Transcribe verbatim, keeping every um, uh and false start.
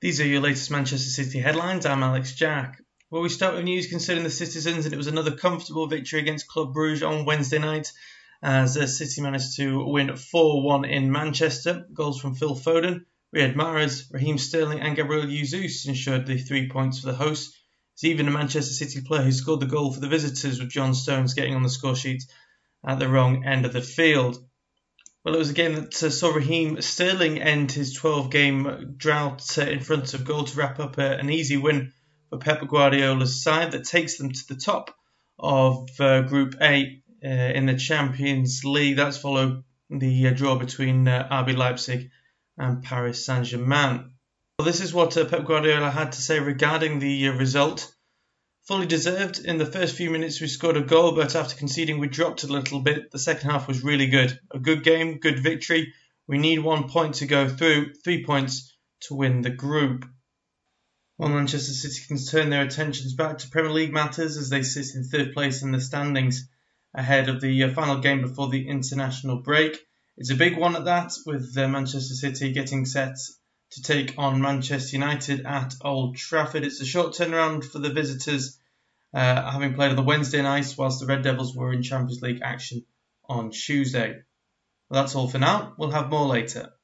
These are your latest Manchester City headlines. I'm Alex Jack. Well, we start with news concerning the citizens, and it was another comfortable victory against Club Brugge on Wednesday night as uh, City managed to win four one in Manchester. Goals from Phil Foden, Riyad Mahrez, Raheem Sterling and Gabriel Jesus ensured the three points for the hosts. It's even a Manchester City player who scored the goal for the visitors, with John Stones getting on the score sheet at the wrong end of the field. Well, it was a game that uh, saw Raheem Sterling end his twelve-game drought uh, in front of goal to wrap up uh, an easy win for Pep Guardiola's side that takes them to the top of uh, Group A uh, in the Champions League. That's followed the uh, draw between uh, R B Leipzig and Paris Saint-Germain. Well, this is what uh, Pep Guardiola had to say regarding the uh, result. Fully deserved. In the first few minutes we scored a goal, but after conceding we dropped a little bit. The second half was really good. A good game, good victory. We need one point to go through, three points to win the group. While Manchester City can turn their attentions back to Premier League matters as they sit in third place in the standings ahead of the final game before the international break. It's a big one at that, with uh, Manchester City getting set to take on Manchester United at Old Trafford. It's a short turnaround for the visitors, uh, having played on the Wednesday night, whilst the Red Devils were in Champions League action on Tuesday. Well, that's all for now. We'll have more later.